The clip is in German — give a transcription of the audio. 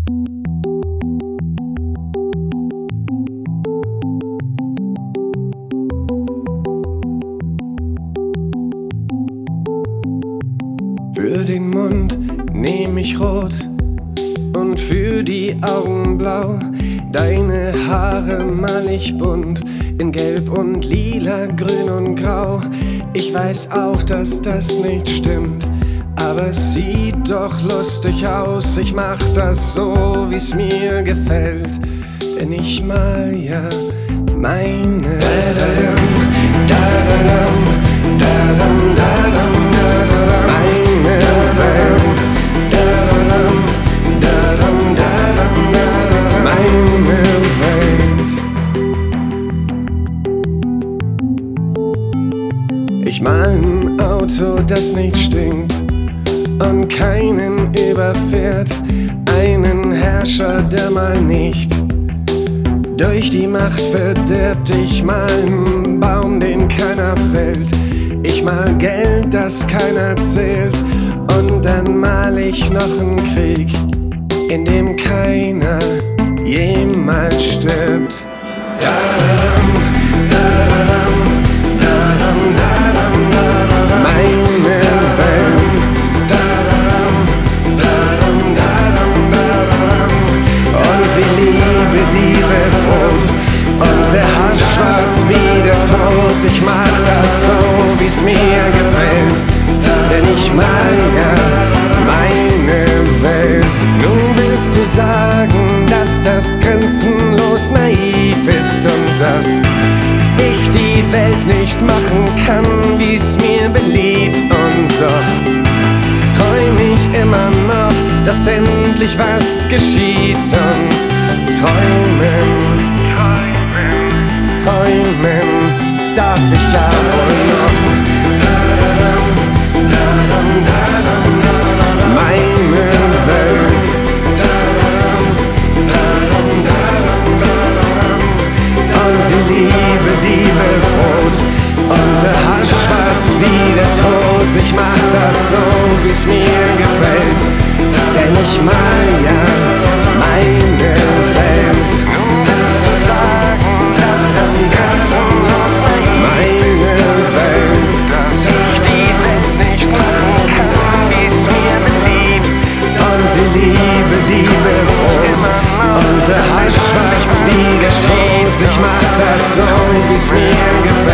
Für den Mund nehm ich rot und für die Augen blau. Deine Haare mal ich bunt in Gelb und Lila, Grün und Grau. Ich weiß auch, dass das nicht stimmt, aber es sieht doch lustig aus. Ich mach das so, wie's mir gefällt, denn ich mal ja meine Ich mal ein Auto, das nicht stinkt und keinen überfährt, einen Herrscher, der mal nicht durch die Macht verdirbt. Ich mal einen Baum, den keiner fällt, ich mal Geld, das keiner zählt, und dann mal ich noch einen Krieg, in dem keiner jemals stirbt. Ich mach das so, wie's mir gefällt, denn ich mag ja meine Welt. Nun willst du sagen, dass das grenzenlos naiv ist und dass ich die Welt nicht machen kann, wie's mir beliebt. Und doch träum ich immer noch, dass endlich was geschieht. Und träumen darf ich ja wohl noch. Meine Welt. Und die Liebe, die wird rot und der Hass schwarz wie der Tod. Ich mach das so, wie's mir gefällt, denn ich mal ja meine Welt. Nun willst du sagen, dass das grenzenlos meine Welt, dass ich die Welt nicht machen kann, wie's mir beliebt. Und die Liebe, die wird rot und der Hass schwarz wie der Tod. Ich mach das so, wie's mir gefällt,